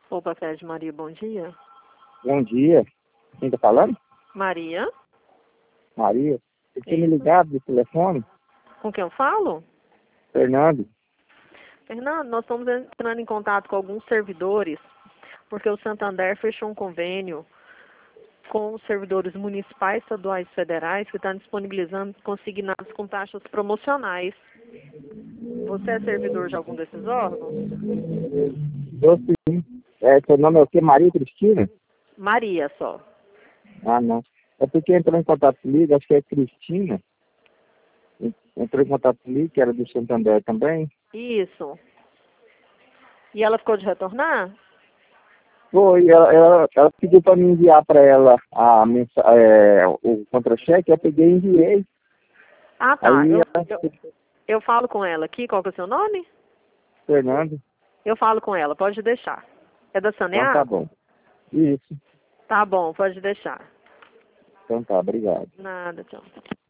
Opa, Fred Maria, bom dia. Bom dia. Quem tá falando? Maria? Maria. Você tinha me Isso. ligado do telefone? Com quem eu falo? Fernando. Fernando, nós estamos entrando em contato com alguns servidores, porque o Santander fechou um convênio com os servidores municipais, estaduais e federais que estão disponibilizando consignados com taxas promocionais. Você é servidor de algum desses órgãos? Eu sim. Seu nome é o quê? Maria Cristina? Maria só. Ah, não. É porque entrou em contato comigo, acho que é Cristina. Entrou em contato comigo, que era do Santander também. Isso. E ela ficou de retornar? Foi, ela pediu para me enviar para ela o contra-cheque, eu peguei e enviei. Ah, tá. Aí, Eu falo com ela aqui. Qual que é o seu nome? Fernando, Eu falo com ela. Pode deixar. É da então tá Saneago? bom. Isso. Tá bom, pode deixar. Então tá, obrigado. Nada, tchau.